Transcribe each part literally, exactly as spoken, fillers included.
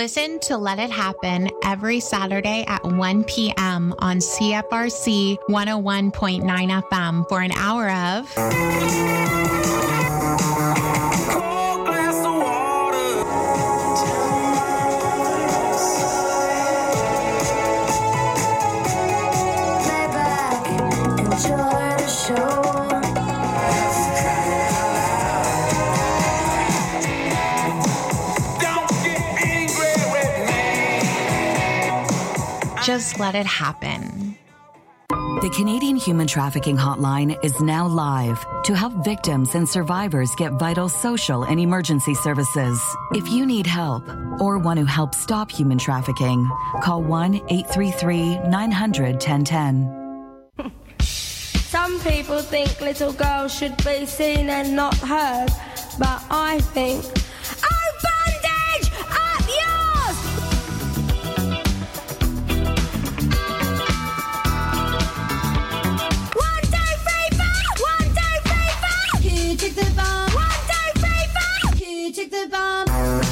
Listen to Let It Happen every Saturday at one p.m. on C F R C one oh one point nine F M for an hour of Cold glass of water. Lay back, enjoy the show. Just Let It Happen. The Canadian Human Trafficking Hotline is now live to help victims and survivors get vital social and emergency services. If you need help or want to help stop human trafficking, call one eight three three, nine hundred, ten ten. Some people think little girls should be seen and not heard, but I think, oh, bondage, up yours! One, two, three, four! One, two, three, four! Who took the bomb? One, two, three, four! Who took the bomb?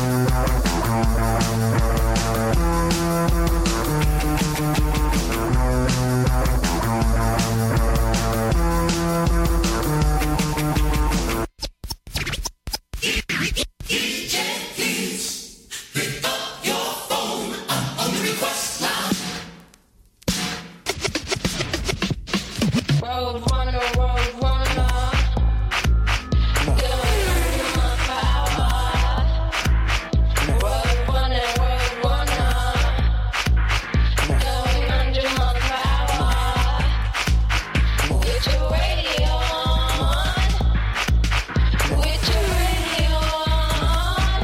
Road runner, road runner. Doing my power. Road runner, road runner. Going under my power. With your radio on. With your radio on.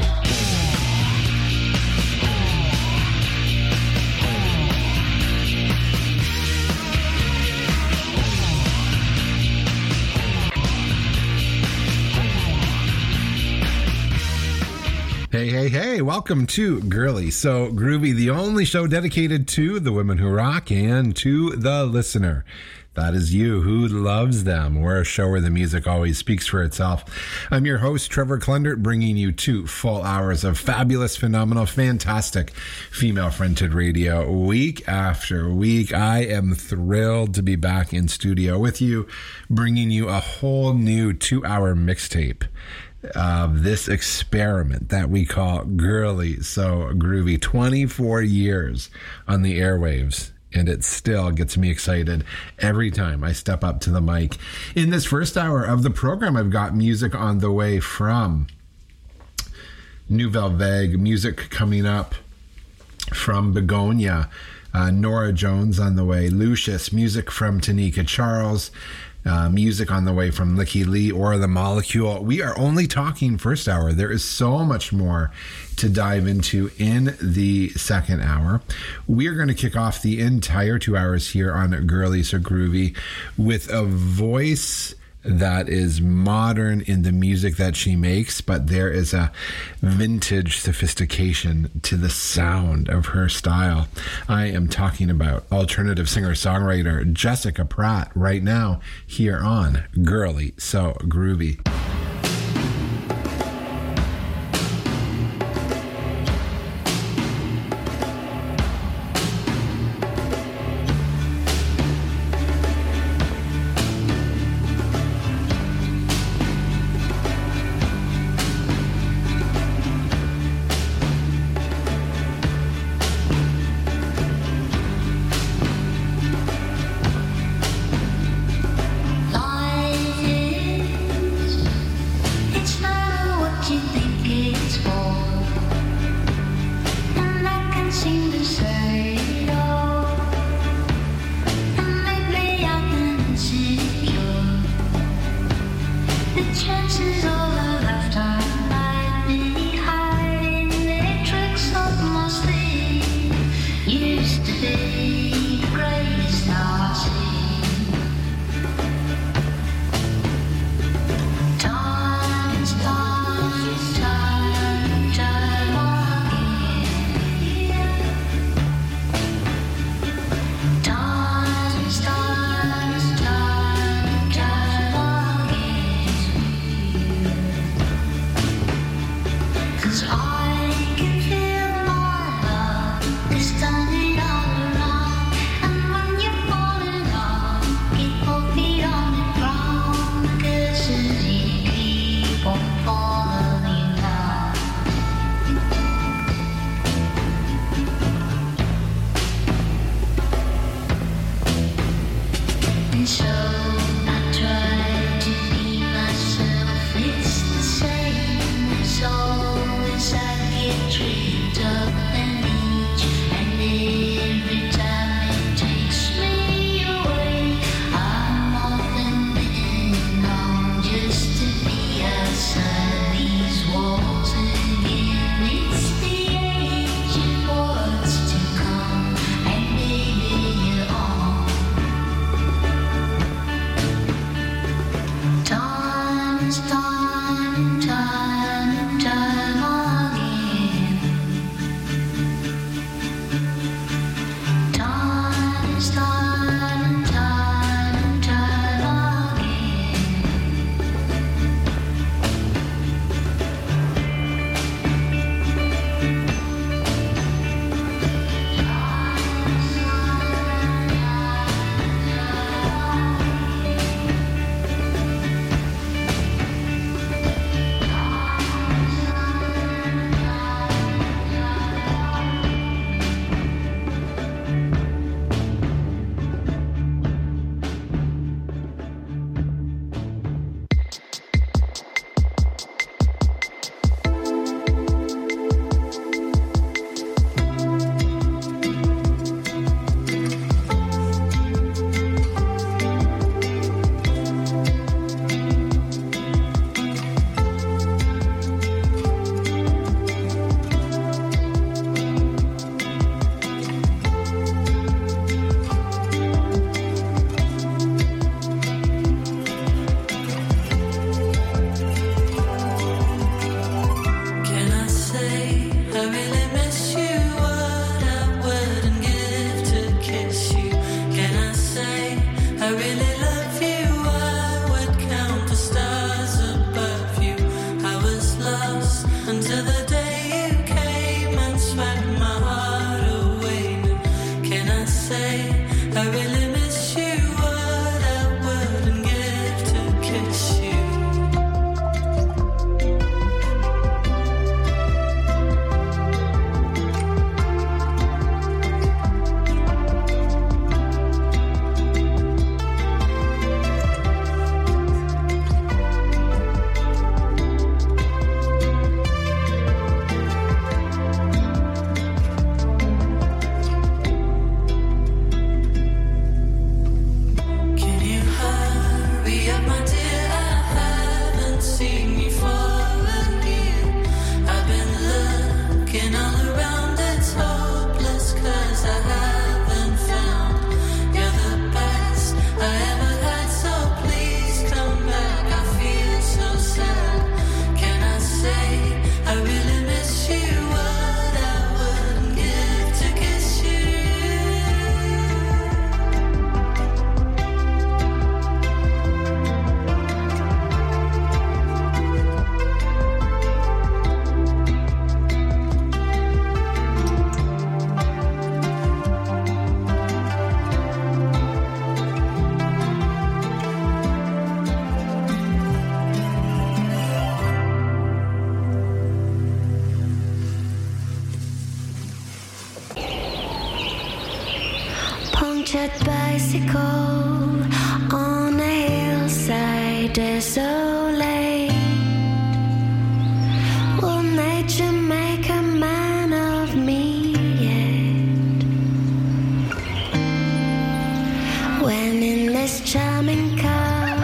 Hey, hey, hey, welcome to Girly So Groovy, the only show dedicated to the women who rock and to the listener. That is you who loves them. We're a show where the music always speaks for itself. I'm your host, Trevor Klundert, bringing you two full hours of fabulous, phenomenal, fantastic female-fronted radio week after week. I am thrilled to be back in studio with you, bringing you a whole new two-hour mixtape of this experiment that we call Girly So Groovy. twenty-four years on the airwaves, and it still gets me excited every time I step up to the mic. In this first hour of the program, I've got music on the way from Nouvelle Vague, music coming up from Begonia, uh, Nora Jones on the way, Lucius, music from Tanika Charles, Uh, music on the way from Licky Lee or The Molecule. We are only talking first hour. There is so much more to dive into in the second hour. We are going to kick off the entire two hours here on Girly So Groovy with a voice that is modern in the music that she makes, but there is a vintage sophistication to the sound of her style. I am talking about alternative singer-songwriter Jessica Pratt right now here on Girly So Groovy. Life is punctured bicycle on a hillside desolate. Will nature make a man of me yet? When in this charming car,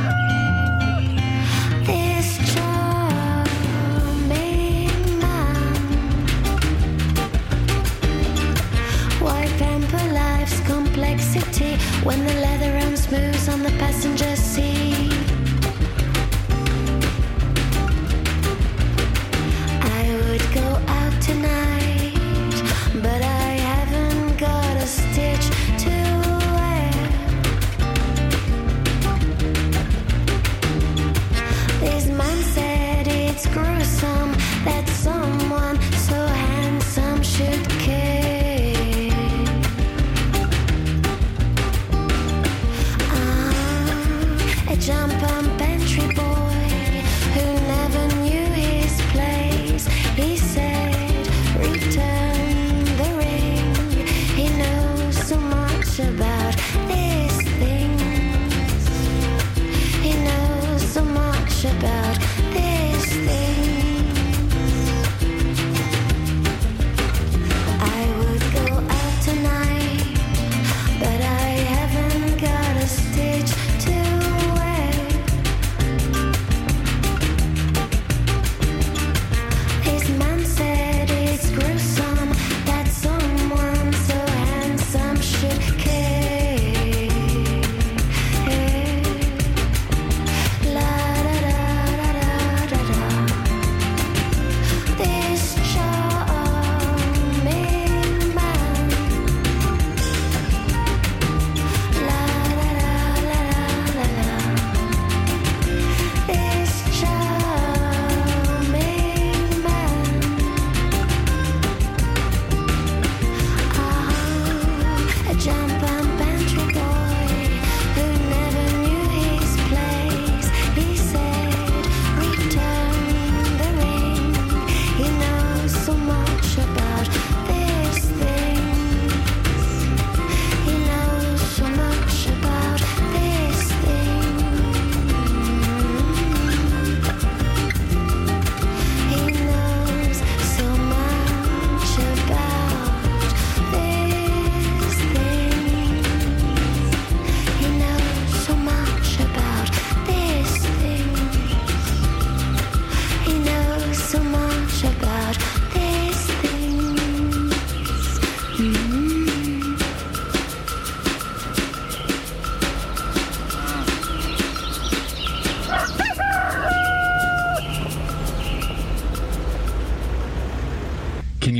this charming man, why pamper life's complexity when the leather runs smooth on the passenger seat? I would go out tonight, but I haven't got a stitch to wear. This man said it's gruesome that someone so handsome should care. Ah,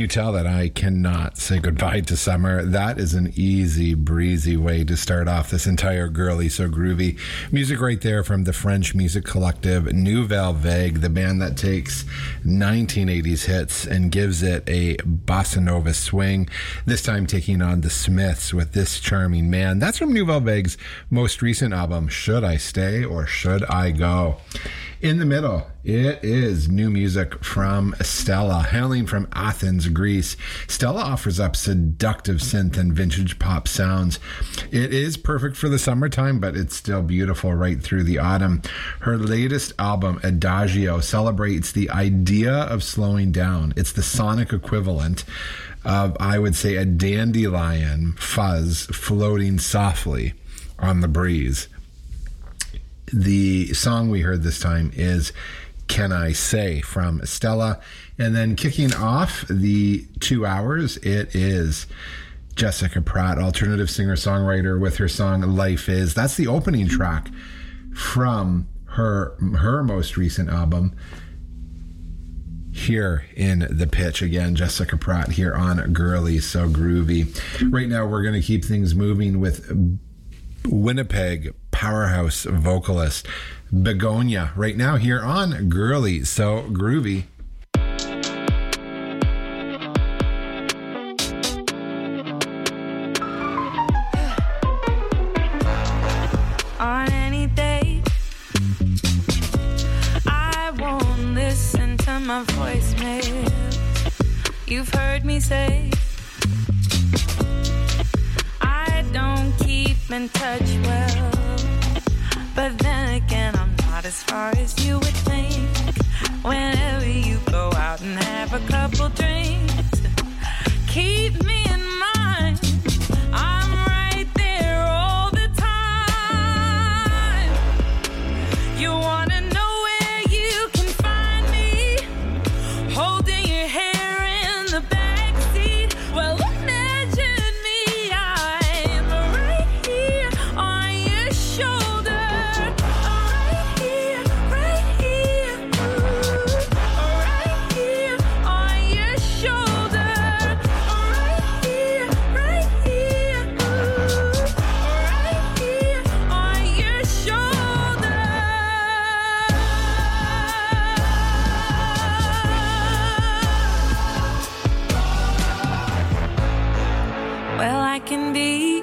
you tell that I cannot say goodbye to summer? That is an easy breezy way to start off this entire Girly So Groovy music right there from the French music collective Nouvelle Vague, the band that takes nineteen eighties hits and gives it a bossa nova swing, this time taking on the Smiths with This Charming Man. That's from Nouvelle Vague's most recent album, Should I Stay or Should I Go? In the middle, it is new music from Stella, hailing from Athens, Greece. Stella offers up seductive synth and vintage pop sounds. It is perfect for the summertime, but it's still beautiful right through the autumn. Her latest album, Adagio, celebrates the idea of slowing down. It's the sonic equivalent of, I would say, a dandelion fuzz floating softly on the breeze. The song we heard this time is Can I Say from Stella. And then kicking off the two hours, it is Jessica Pratt, alternative singer-songwriter, with her song Life Is. That's the opening track from her, her most recent album. Here in the pitch again, Jessica Pratt here on Girly So Groovy. Right now we're going to keep things moving with Winnipeg powerhouse vocalist Begonia right now here on Girly So Groovy. On any day I won't listen to my voicemail. You've heard me say I don't keep in touch well, but then again I'm not as far as you would think. Whenever you go out and have a couple drinks, keep me in mind. I'm right there all the time. You wanna know where you can find me? Holding your hair in the backseat. Well, imagine me, I'm right here on your shoulder. Right here, right here, right here on your shoulder. Right here, right here, right here on your shoulder. Well, I can be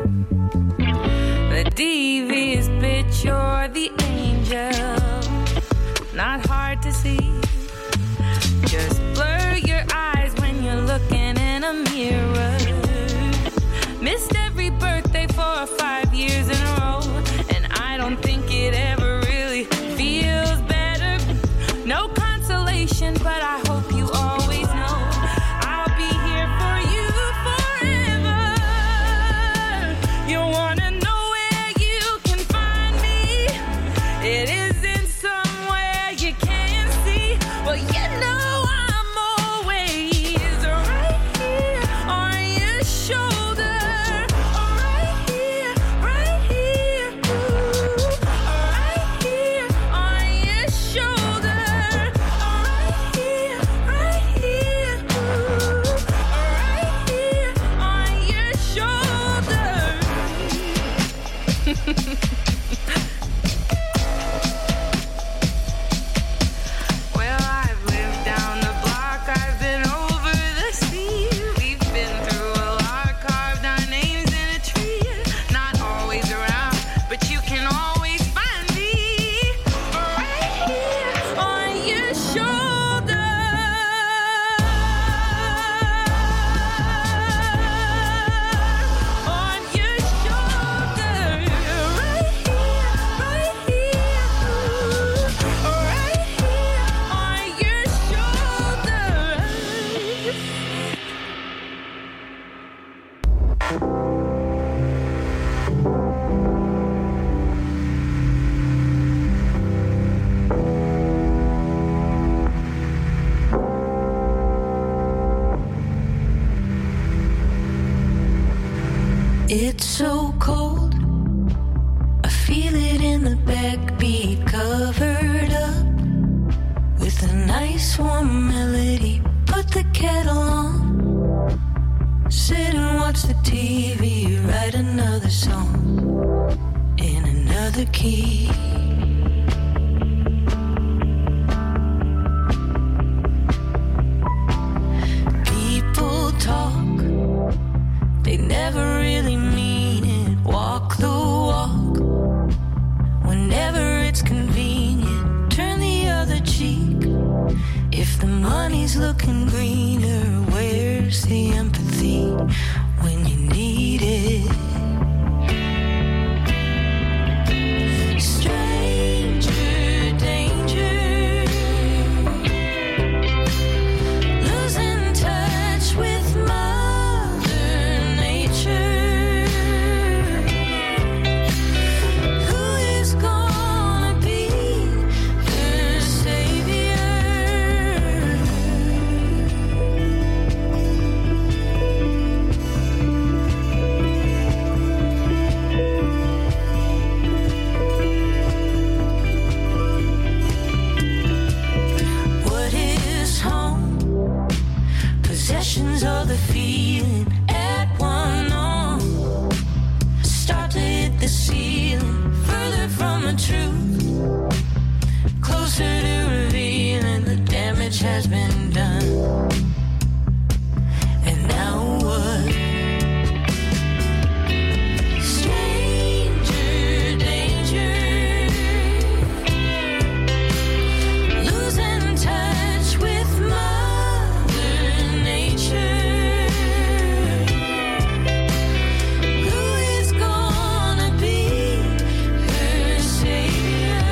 the devious bitch or the angel. Not hard to see. Just blur your eyes when you're looking in a mirror. Missed every birthday for five years in a row, and I don't think it ever really feels better. No consolation, but I hope you always know I'll be here for you forever. You wanna know where you can find me? It isn't somewhere you can't see. Well, you know I'm always right here on your shoulder. Right here, right here, right here on your shoulder. Right here, right here, right here on your shoulder. Well, I've lived down the block, I've been over the sea. We've been through a lot, carved our names in a tree. Not always around, but you can always find me right here on your shoulder. On your shoulder. Right here, right here, right here on your shoulder. It's so cold, I feel it in the backbeat, covered up with a nice warm melody. Put the kettle on, watch the T V, write another song in another key. People talk, they never really mean it. Walk the walk whenever it's convenient. Turn the other cheek if the money's looking greener. Where's the empathy when you need it? Stranger danger, losing touch with Mother Nature. Who is gonna be her savior? What is home? Possessions of the feeling at one arm. Start to hit the ceiling, further from the truth, closer to revealing the damage has been done. And now what? Stranger danger, losing touch with Mother Nature. Who is gonna be her savior?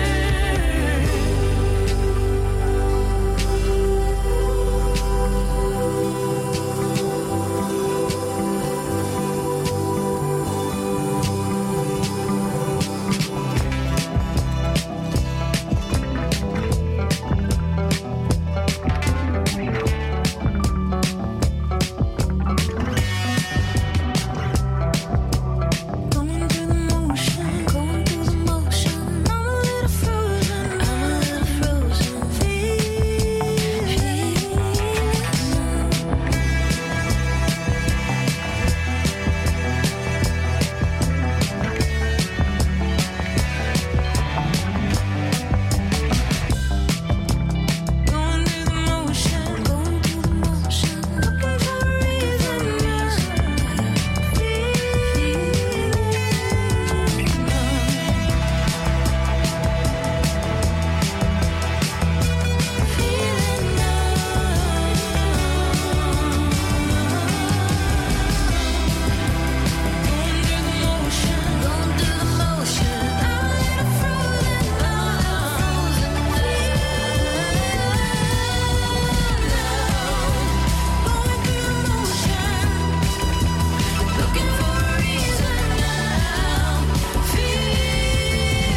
Going through the motion, going through the motion. I'm a little frozen, I'm a little frozen. Going through the motion, going through the motion. Looking for a reason, just feeling going through the motion, going through the motion. I'm a little frozen, I'm a little frozen. Going through the motion, looking for a reason now. Feeling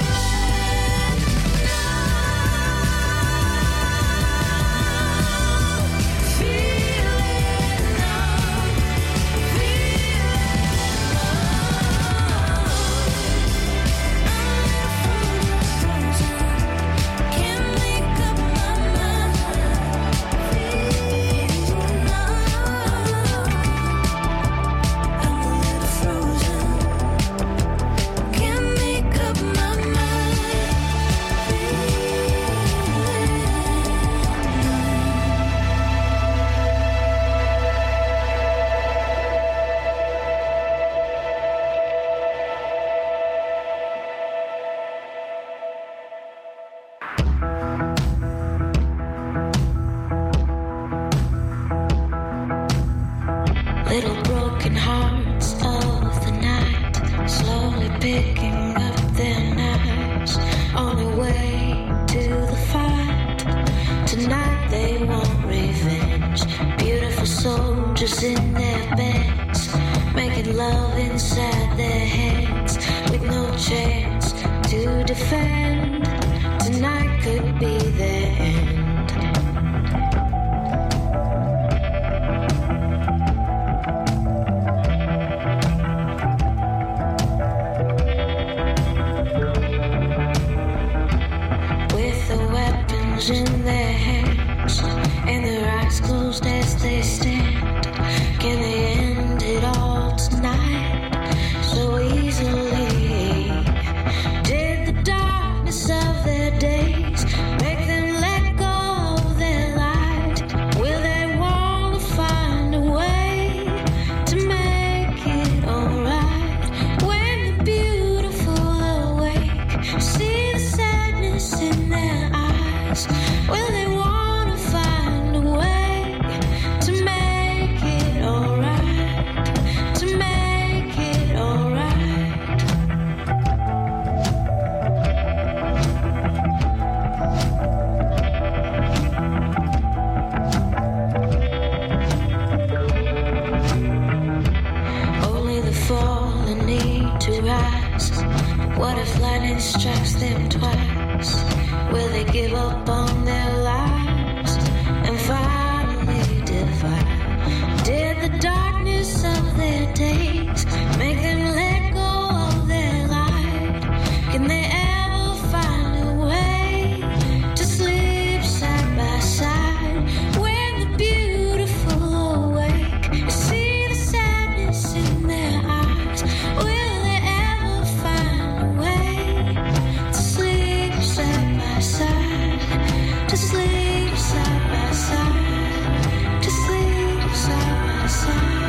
can't make up my mind. I'm a little frozen. Can't make up my mind. Little broken hearts of the night, slowly picking up their knives on their way to the fight. Tonight they want revenge. Beautiful soldiers in their beds, making love inside their heads with no chance to defend. Tonight could be their end. With the weapons in their hands and their eyes closed as they stand, can What if lightning strikes them twice? Will they give up on their lives and finally divide? Did the darkness of their days make them let go of their light? Can they ever find a way to sleep side by side when the beautiful awake? You see the sadness in their eyes. Will they ever find a way to sleep side by side? To sleep side by side. To sleep side by side.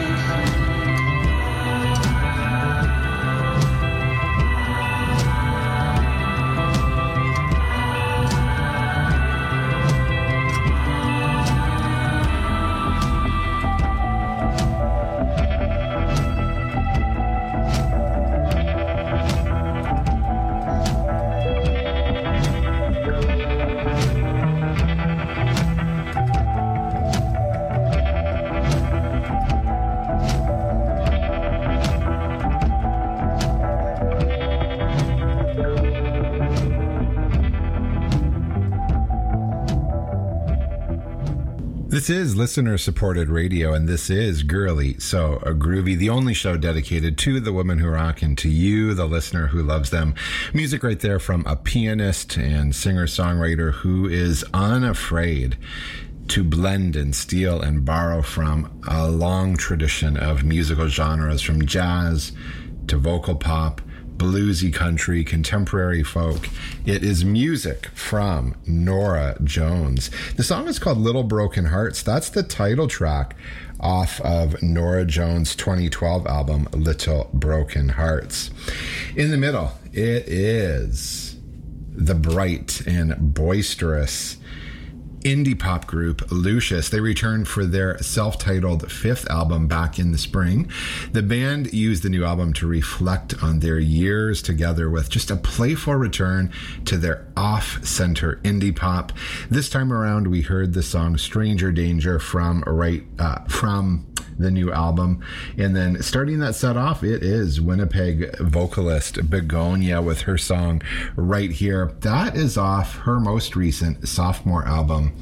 This is listener-supported radio, and this is Girly, So Groovy, the only show dedicated to the women who rock and to you, the listener who loves them. Music right there from a pianist and singer-songwriter who is unafraid to blend and steal and borrow from a long tradition of musical genres, from jazz to vocal pop, bluesy country, contemporary folk. It is music from Norah Jones. The song is called Little Broken Hearts. That's the title track off of Norah Jones' twenty twelve album, Little Broken Hearts. In the middle, it is the bright and boisterous indie pop group Lucius. They returned for their self-titled fifth album back in the spring. The band used the new album to reflect on their years together with just a playful return to their off-center indie pop. This time around, we heard the song Stranger Danger from right uh, from the new album. And then starting that set off, it is Winnipeg vocalist Begonia with her song Right Here. That is off her most recent sophomore album,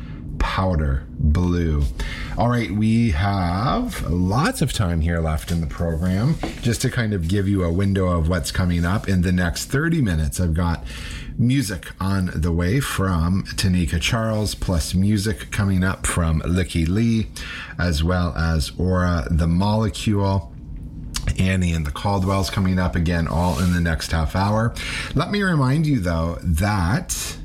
Powder Blue. All right, we have lots of time here left in the program. Just to kind of give you a window of what's coming up in the next thirty minutes, I've got music on the way from Tanika Charles, plus music coming up from Licky Lee, as well as Aura the Molecule. Annie and the Caldwells coming up again, all in the next half hour. Let me remind you, though, that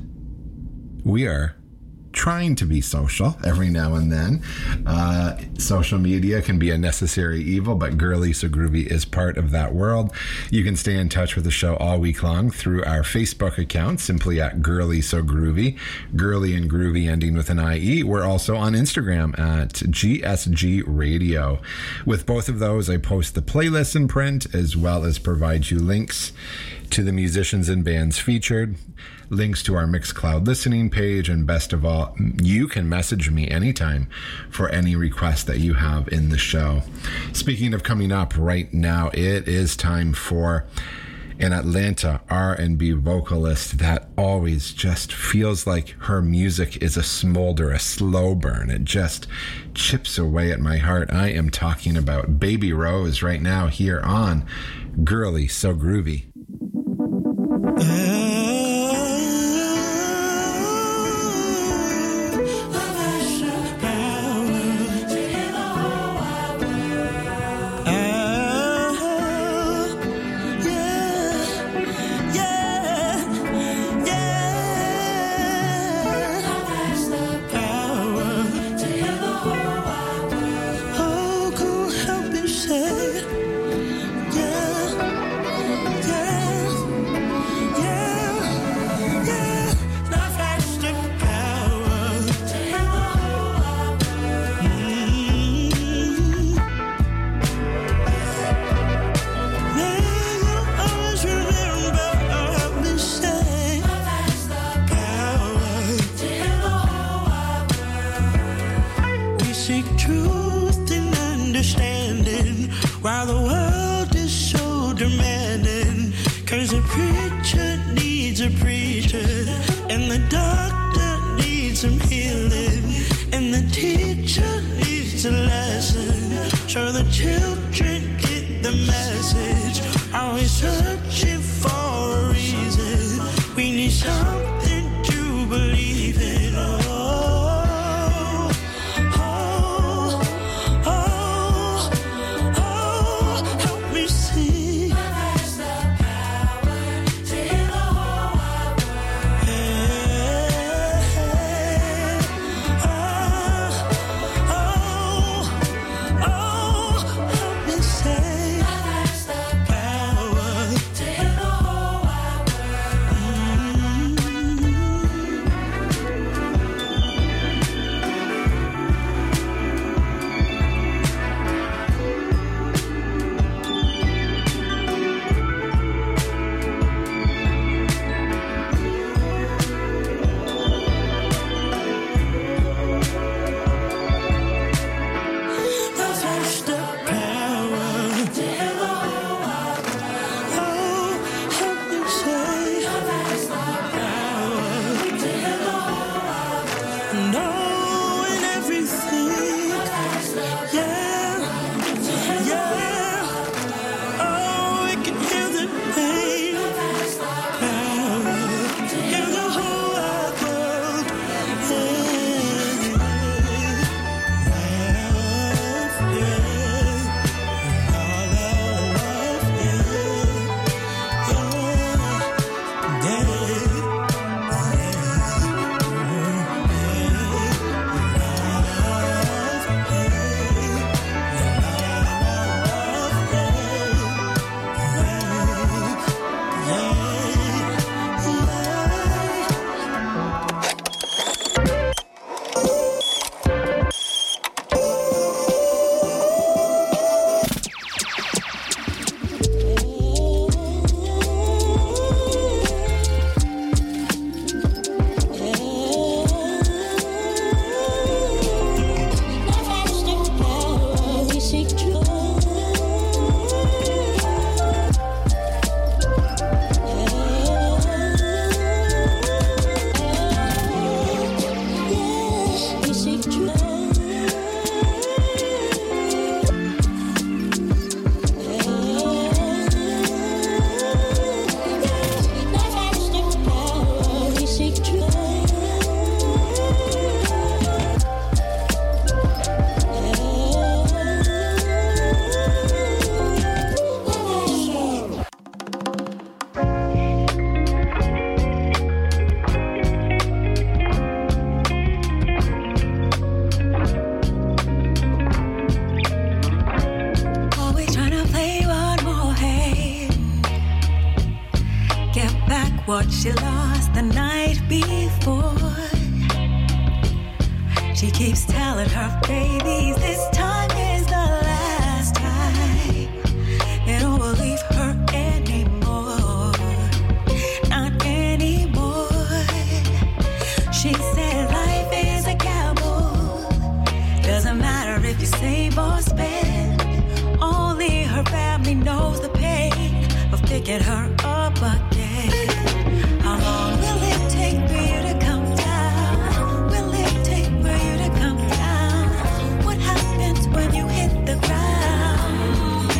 we are trying to be social every now and then. Uh, social media can be a necessary evil, but Girly So Groovy is part of that world. You can stay in touch with the show all week long through our Facebook account, simply at Girly So Groovy, Girly and Groovy ending with an I E. We're also on Instagram at G S G Radio. With both of those, I post the playlists in print, as well as provide you links to the musicians and bands featured, links to our Mixcloud listening page, and best of all, you can message me anytime for any request that you have in the show. Speaking of coming up right now, it is time for an Atlanta R and B vocalist that always just feels like her music is a smolder, a slow burn. It just chips away at my heart. I am talking about Baby Rose right now here on Girly So Groovy. Yeah. Cause a preacher needs a preacher, and the doctor needs some healing, and the teacher needs a lesson, so the children get the message. Always searching for a reason, we need something to believe in. Oh, oh, oh, oh, help me see. There's the power to heal the whole wide world. Hey, hey, oh, oh, oh, help me say. There's the power to heal the whole wide world. There's the power to heal the whole wide world. Oh, help me say. There's the power to heal the whole wide world. And all and everything. Yeah, yeah. Oh, it can heal the pain. Power to heal the whole wide world. Yeah. Love, yeah. All love, yeah. Yeah. Always trying to play one more hand. Get back what she lost the night before. She keeps telling her babies this time is the last time. They don't believe her anymore. Not anymore. She said life is a gamble. Doesn't matter if you save or spend. Only her family knows the pain of picking her up again. How long will it take for you to come down? Will it take for you to come down? What happens when you hit the ground?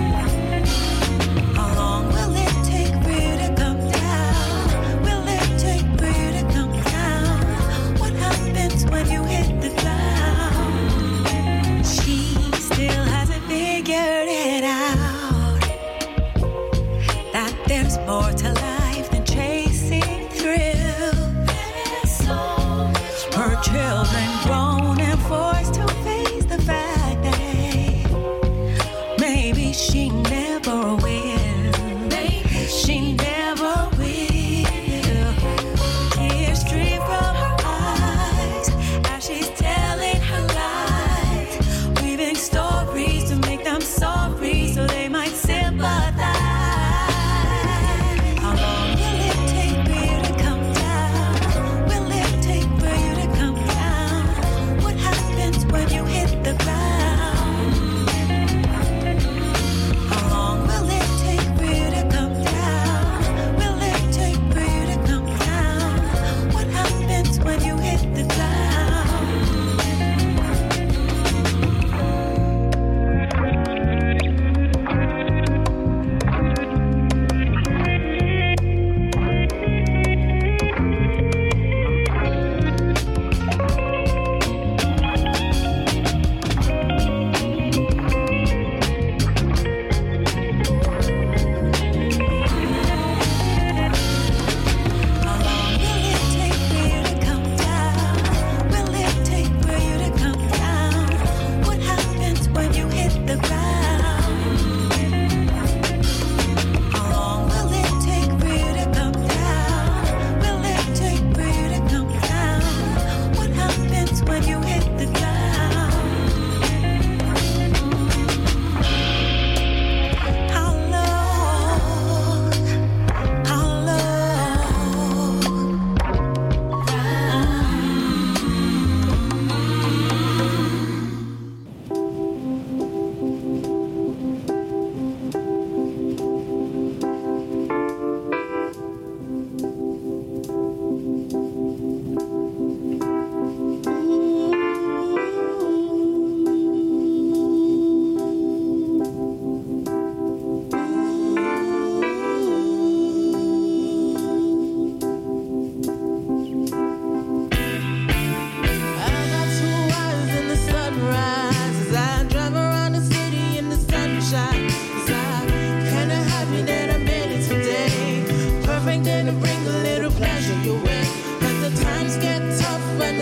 How long will it take for you to come down? Will it take for you to come down? What happens when you hit the ground? She still hasn't figured it out, that there's more to life than chasing thrill. Her children grown and forced to face the fact that maybe she never will. She never will. Tears stream from her eyes as she's telling her lies, weaving stories to make them sorry so they might sympathize. How long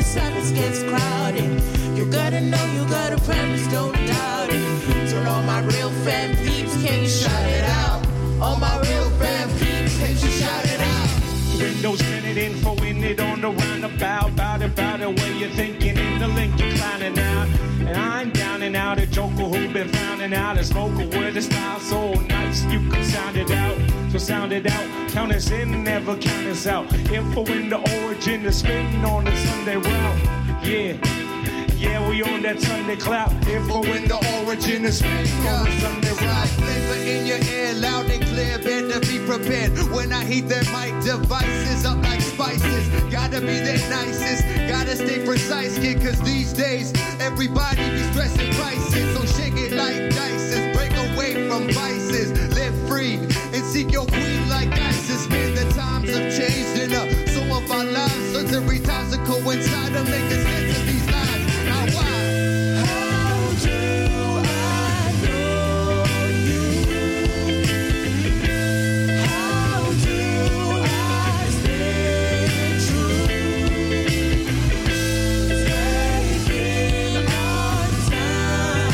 the service gets crowded. You gotta know, you gotta promise, don't doubt it. To all my real fan peeps, can you shout it out? All my real fan peeps, can you shout it out? Windows tinted, info in it on the roundabout. Bout it, bout it, where you're thinking in the link you're climbing out. And I'm down and out, a joker who been frowning out. It's vocal with a style so nice, you can sound it out. So sound it out, count us in, never count us out. Info in the origin, the spitting on the Sunday route. Yeah. Yeah, we on that Sunday cloud. Info in the origin is fake on the Sunday route. Flavor in your ear, loud and clear, better be prepared. When I heat their mic devices up like spices, gotta be the nicest, gotta stay precise, kid, cause these days, everybody be stressing prices. So shake it like dices, break away from vices, live free, and seek your queen like ISIS. Man, the times have changed and uh, some of our lives, certain times to coincide to make a sense of these lives. Now why? How do I know you? How do I stay true? Taking our time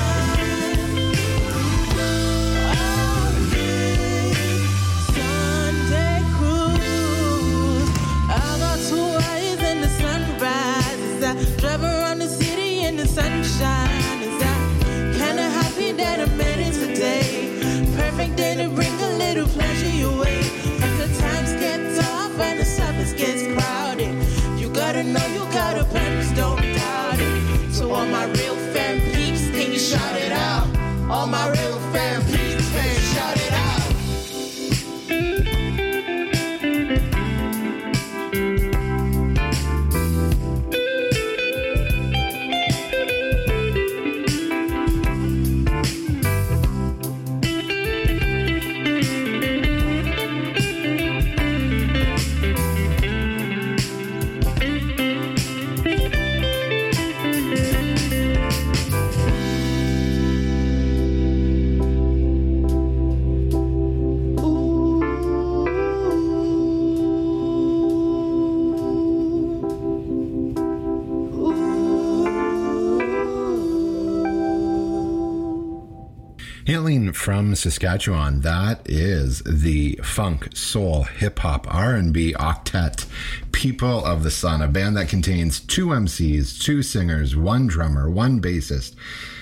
on this Sunday cruise. I got two eyes in the sunrise. Is that drive around the city in the sunshine? Is that kinda happy that I made it today? Perfect day to bring a little pleasure your way. As the times get tough and the service gets crowded, you gotta know, you gotta purpose, don't doubt it. So all my real fan peeps, can you shout it out? All my real fan peeps, can you shout it out? Hailing from Saskatchewan, that is the funk, soul, hip-hop, R and B octet People of the Sun, a band that contains two M Cs, two singers, one drummer, one bassist,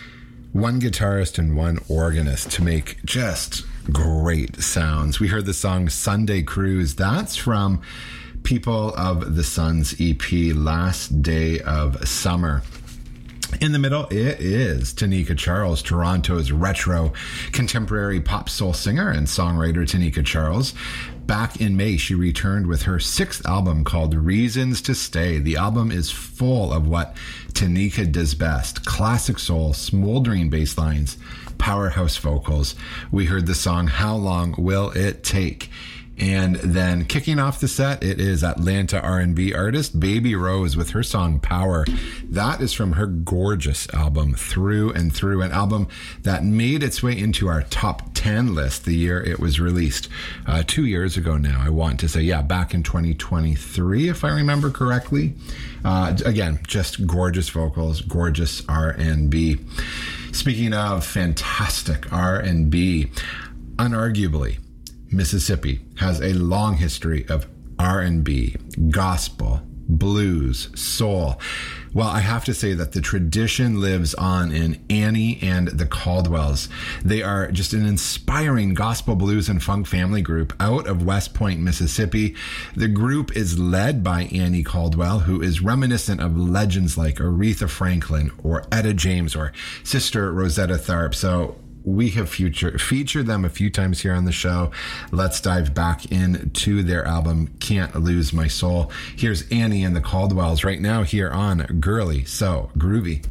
one guitarist, and one organist to make just great sounds. We heard the song Sunday Cruise. That's from People of the Sun's E P, Last Day of Summer. In the middle, it is Tanika Charles, Toronto's retro contemporary pop soul singer and songwriter Tanika Charles. Back in May, she returned with her sixth album called Reasons to Stay. The album is full of what Tanika does best: classic soul, smoldering bass lines, powerhouse vocals. We heard the song How Long Will It Take? And then kicking off the set, it is Atlanta R and B artist Baby Rose with her song Power. That is from her gorgeous album Through and Through, an album that made its way into our top ten list the year it was released. Uh, two years ago now, I want to say. Yeah, back in twenty twenty-three, if I remember correctly. Uh, again, just gorgeous vocals, gorgeous R and B. Speaking of fantastic R and B, unarguably, Mississippi has a long history of R and B, gospel, blues, soul. Well, I have to say that the tradition lives on in Annie and the Caldwells. They are just an inspiring gospel, blues, and funk family group out of West Point, Mississippi. The group is led by Annie Caldwell, who is reminiscent of legends like Aretha Franklin or Etta James or Sister Rosetta Tharpe. So we have future, featured them a few times here on the show. Let's dive back into their album, Can't Lose My Soul. Here's Annie and the Caldwells right now here on Girly So Groovy.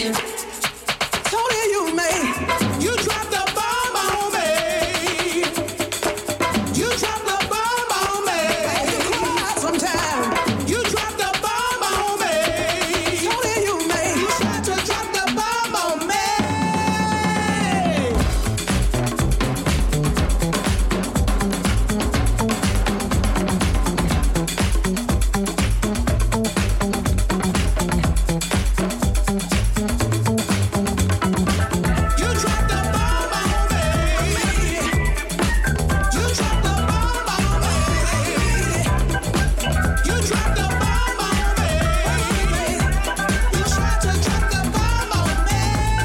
Tony, you made, you dropped the bomb on me. You dropped the bomb on me. Make you cry sometime. You dropped the bomb on me. Tony, you made, you tried to drop the bomb on me. You dropped the bomb on me. You dropped the bomb on me. You dropped the bomb on me. You tried to drop the bomb on me.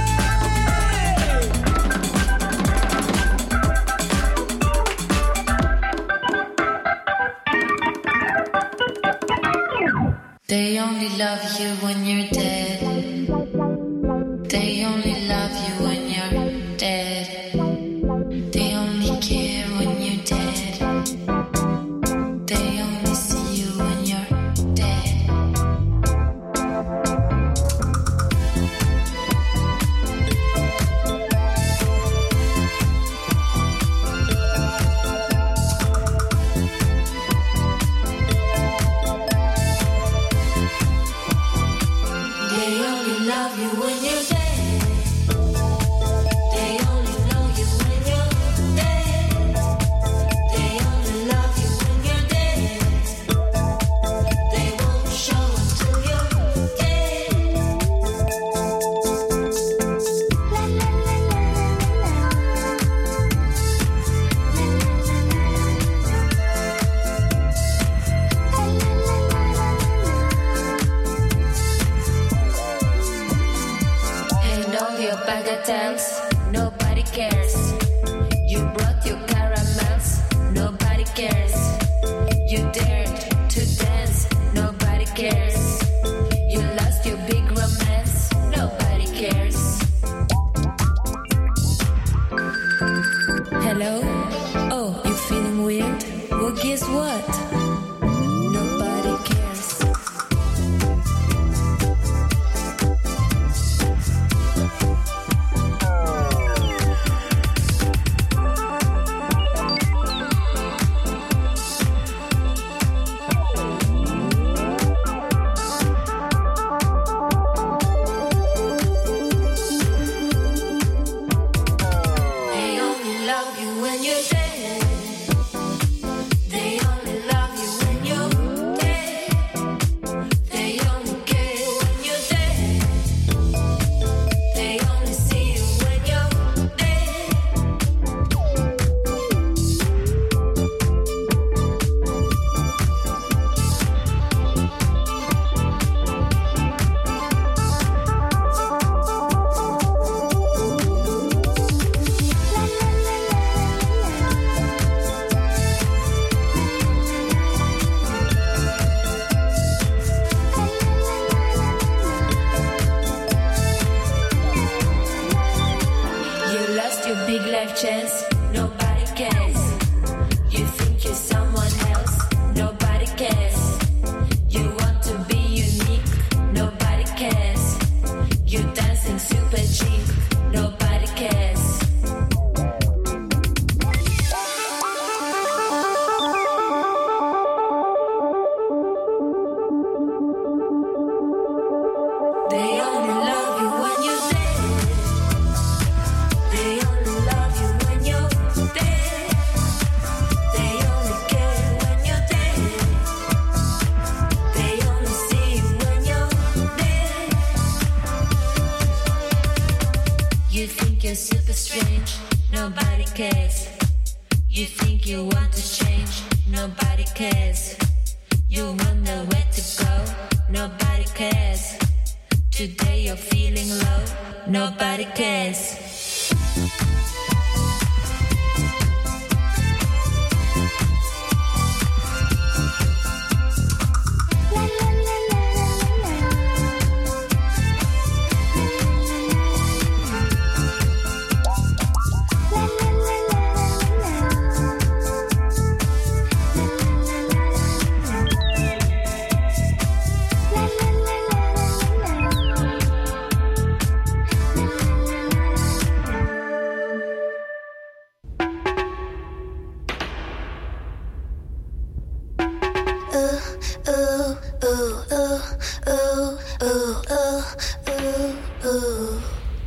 They only love you when you're dead. They only love you when you're dead. They only care when you're dead. They only see you when you're dead. They only love you when you're dead. They only know you when you're dead. They only love you when you're dead. They won't show until you're dead. La la la la And all your bagatelles, nobody cares. You brought your caramels, nobody cares. You dared to dance, nobody cares. You lost your big romance, nobody cares. Hello? Oh, you feeling weird? Well, guess what? Nobody cares. They only love you when you're dead. They only love you when you're dead. They only care when you're dead. They only see you when you're dead. You lost your big life chance, nobody cares. You think you're someone else, nobody cares. You want to be unique, nobody cares. You're dancing super cheap, nobody cares. They only love you when you're dead. They only love you when you're dead. They only care when you're dead. They only see you when you're dead. You think you're super strange, nobody cares. You think you want to change, nobody cares. You wonder where to go, nobody cares. Today you're feeling low, nobody cares. ooh, ooh, ooh, ooh, ooh.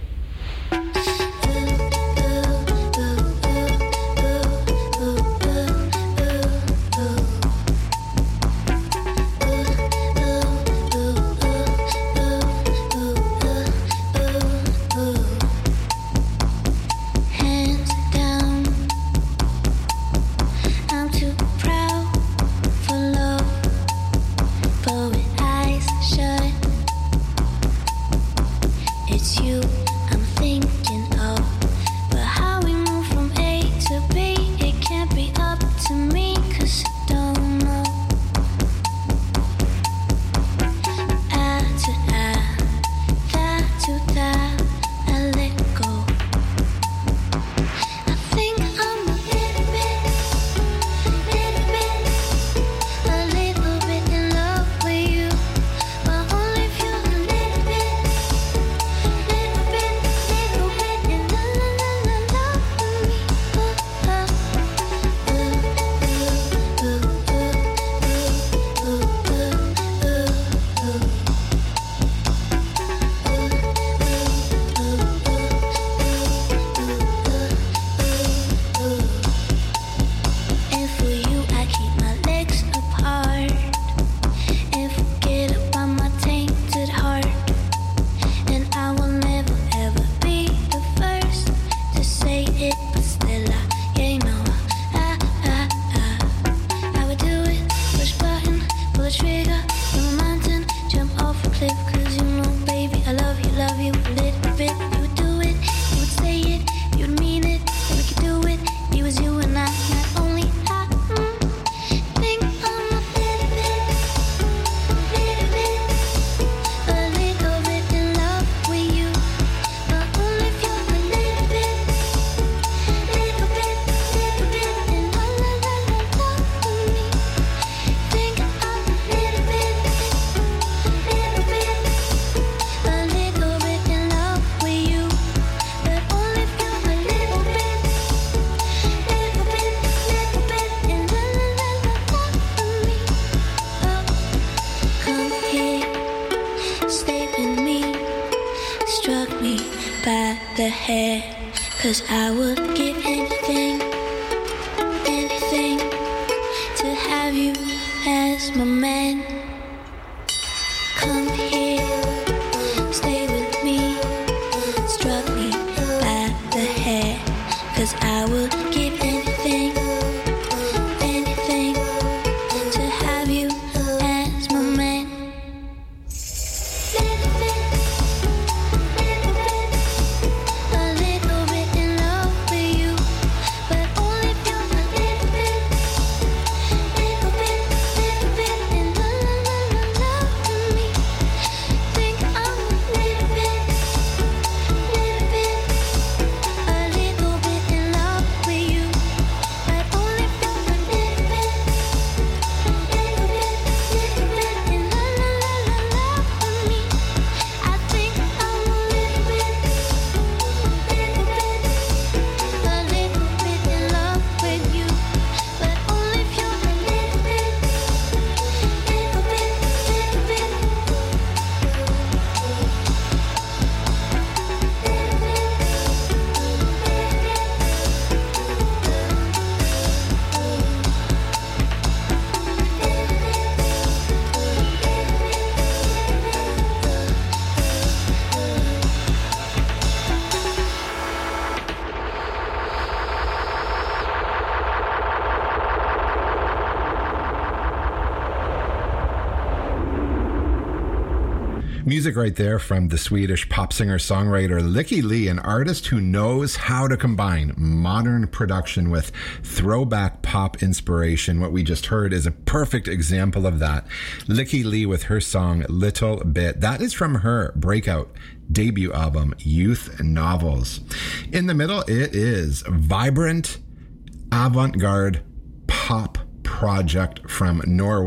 the hair, 'cause I would give anything, anything to have you as my man. Come here, stay with me, struck me by the hair, 'cause I would give anything, anything to have you as my man. Music right there from the Swedish pop singer-songwriter Lykke Li, an artist who knows how to combine modern production with throwback pop inspiration. What we just heard is a perfect example of that. Lykke Li with her song Little Bit. That is from her breakout debut album, Youth Novels. In the middle, it is vibrant avant-garde pop project from Norway,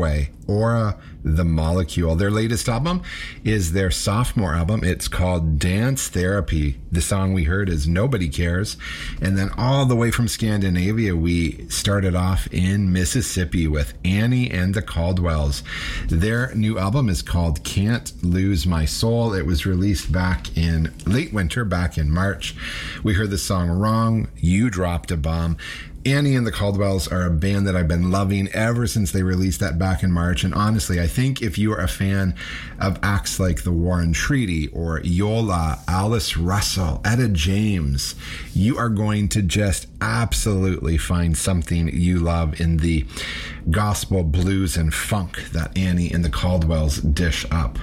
Aura the Molecule. Their latest album is their sophomore album. It's called Dance Therapy. The song we heard is Nobody Cares. And then all the way from Scandinavia, we started off in Mississippi with Annie and the Caldwells. Their new album is called Can't Lose My Soul. It was released back in late winter, back in March. We heard the song Wrong, You Dropped a Bomb. Annie and the Caldwells are a band that I've been loving ever since they released that back in March. And honestly, I think if you are a fan of acts like the Warren Treaty or Yola, Alice Russell, Etta James, you are going to just absolutely find something you love in the gospel, blues, and funk that Annie and the Caldwells dish up.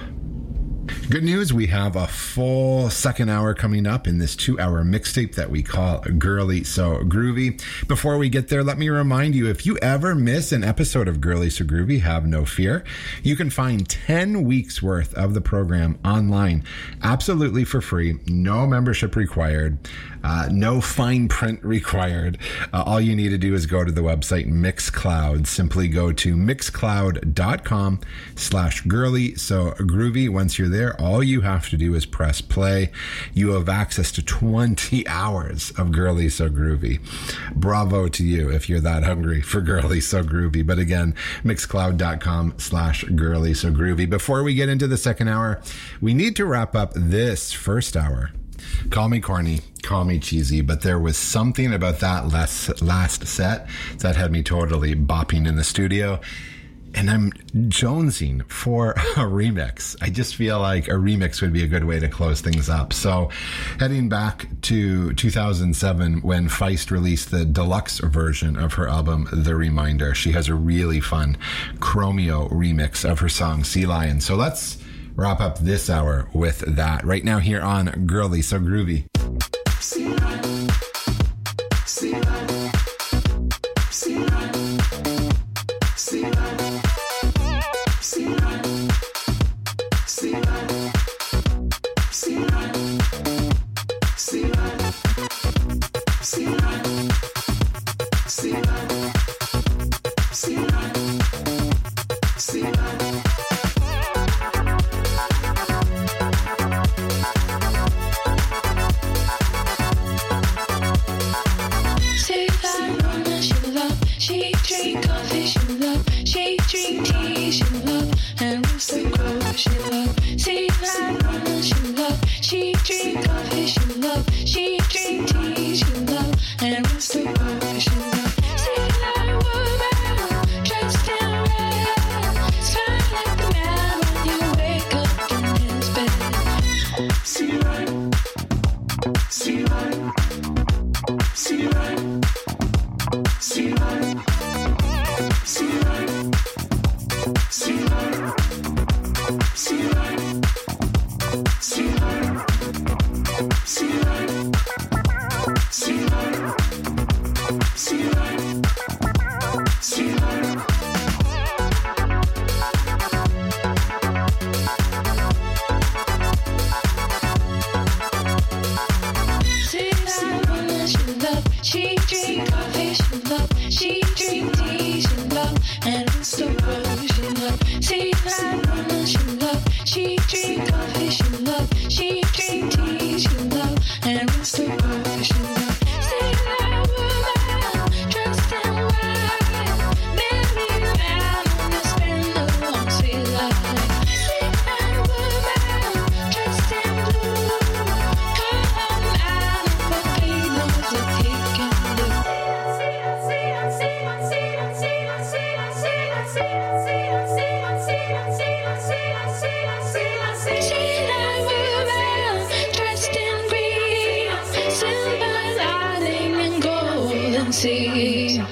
Good news, we have a full second hour coming up in this two-hour mixtape that we call Girly So Groovy. Before we get there, let me remind you, if you ever miss an episode of Girly So Groovy, have no fear. You can find ten weeks worth of the program online, absolutely for free, no membership required. Uh, no fine print required. Uh, all you need to do is go to the website Mixcloud. Simply go to mixcloud.com slash girly so groovy. Once you're there, all you have to do is press play. You have access to twenty hours of Girly So Groovy. Bravo to you if you're that hungry for Girly So Groovy. But again, mixcloud.com slash girly so groovy. Before we get into the second hour, we need to wrap up this first hour. Call me corny, call me cheesy, but there was something about that last, last set that had me totally bopping in the studio. And I'm jonesing for a remix. I just feel like a remix would be a good way to close things up. So heading back to two thousand seven when Feist released the deluxe version of her album, The Reminder, she has a really fun Chromeo remix of her song Sea Lion. So let's wrap up this hour with that right now here on Girly So Groovy. Sea lion, sea lion, sea lion, sea lion, sea lion, sea lion, sea lion, sea lion, sea lion, sea lion, sea lion, sea lion. She drink coffee, she love. She drink tea, she love. And rooster crow, she love. See that woman, she love. She drink coffee, she love. She drink tea, she love. And rooster crow, she love. See that woman, dressed in red, smile like the man when you wake up in his bed. Sea lion, sea lion, sea lion, sea lion. Sea lion, sea lion, sea lion, sea lion, sea lion, sea lion, sea lion, sea lion. See that woman, she love. She drink coffee, she love. She drink tea, she love. And rooster crow, she love. See that woman, she love. She drink coffee, she love. She drink tea, she love. And rooster crow, she love. See that woman, dressed in white, marry the man and spend a long sweet life. See that woman, dressed in blue, call her man, but he knows what he can do. See that woman dressed in green, silver lining and golden sea.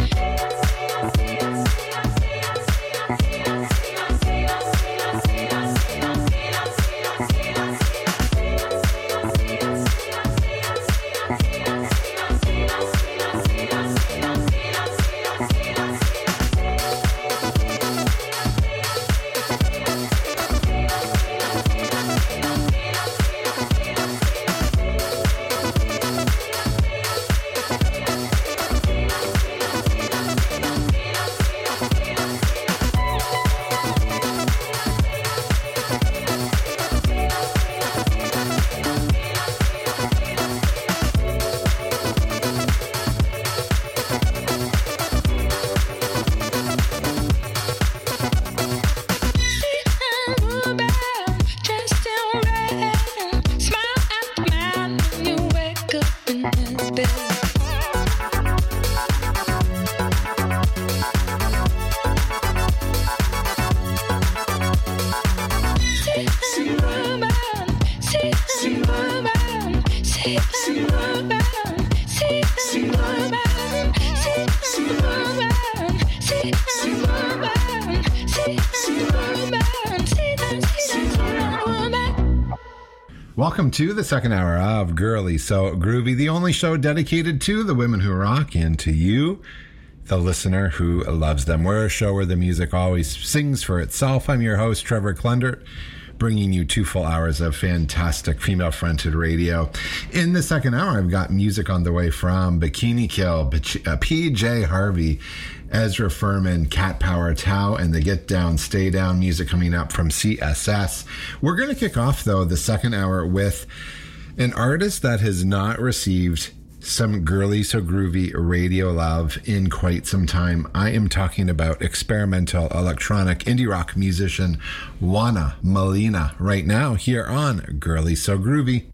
Welcome to the second hour of Girly So Groovy, the only show dedicated to the women who rock and to you, the listener who loves them. We're a show where the music always sings for itself. I'm your host, Trevor Klundert, bringing you two full hours of fantastic female-fronted radio. In the second hour, I've got music on the way from Bikini Kill, P J Harvey, Ezra Furman, Cat Power Tau, and the Get Down, Stay Down music coming up from C S S. We're going to kick off, though, the second hour with an artist that has not received some Girly So Groovy radio love in quite some time. I am talking about experimental electronic indie rock musician Juana Molina right now here on Girly So Groovy.